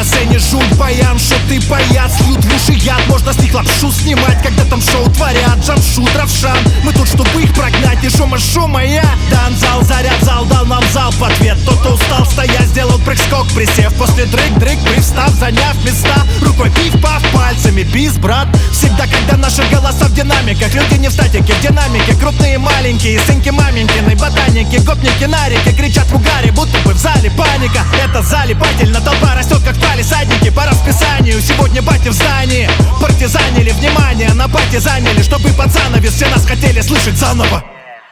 на сцене жуть, баян, шуты, паяц, льют в уши яд. Можно с них лапшу снимать, когда там шоу творят. Джамшут, Равшан, мы тут, чтобы их прогнать. И шума я, дан-зал, заряд, зал дал нам залп в ответ. Тот, кто устал стоять, сделал прыг-скок, присев. После дрык, привстав, заняв места. Рукой пиф-паф, пальцами бис, брат. Всегда, когда наши голоса в динамиках, люди не в статике, в динамике. Крупные, маленькие, сынки маменькины, ботаники, гопники на реке, кричат в угаре, будто бы в зале паника. Это залипательно, толпа растет, как палисадники. По расписанию, сегодня бати в здании. Партизанили, внимание, на пати заняли, чтобы под занавес все нас хотели слышать заново.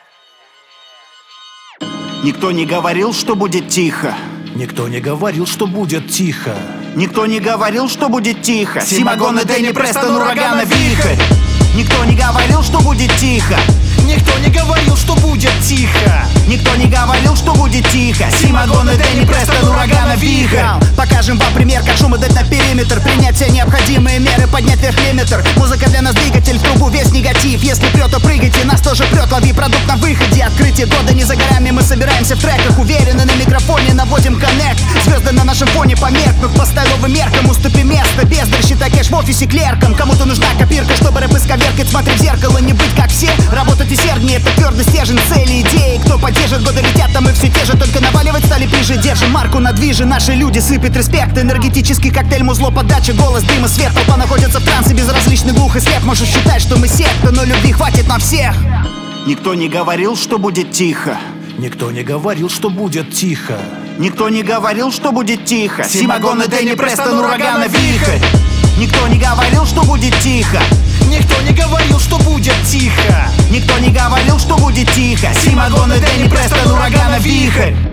Никто не говорил, что будет тихо. Никто не говорил, что будет тихо. Никто не говорил, что будет тихо. Симагон и Дэнни Престон, урагана вихрь. Никто не говорил, что будет тихо. Никто не говорил, что будет тихо. Никто не говорил, что будет тихо. Симагон и Дэнни Престон, урагана вихрь. Покажем вам пример, как шум дать на периметр. Принять все необходимые меры, поднять вверх лимитр. Музыка для нас двигатель, в трубу весь негатив. Если прет, то прыгайте, нас тоже прет. Лови продукт на выходе, открытие года не за горами. Мы собираемся в треках, уверены на микрофоне, наводим коннект. Звезды на нашем фоне померкнут по стайловым меркам. Уступи место, бездарь, считай кэш в офисе клерком. Кому-то нужна копирка, чтобы рэп исковеркать. Смотри в зеркало, не быть как все. Работать усерднее, это твердый стержень, цели, идеи. Кто поддержит, годы летят, а мы все те же. Только наваливать стали ближе, держим марку на движе. Наши люди сыпят респект, энергетический коктейль, музло, подача, голос, дым и свет. Толпа находится в трансе, безразличный, глух и слеп. Можешь считать, что мы секта, но любви хватит на всех. Никто не говорил, что будет тихо. Никто не говорил, что будет тихо. Никто не говорил, что будет тихо. Симагон и Дэнни Престон, урагана вихрь. Никто не говорил, что будет тихо. Никто не говорил, что будет тихо. Никто не говорил, что будет тихо. Симагон и Дэнни Престон, урагана вихрь.